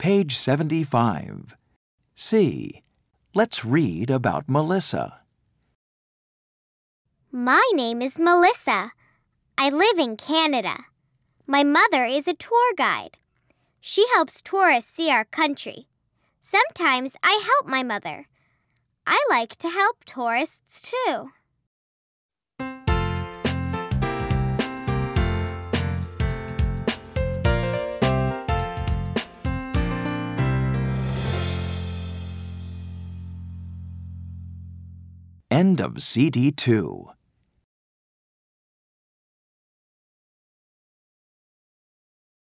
Page 75. C. Let's read about Melissa. My name is Melissa. I live in Canada. My mother is a tour guide. She helps tourists see our country. Sometimes I help my mother. I like to help tourists too. End of CD 2.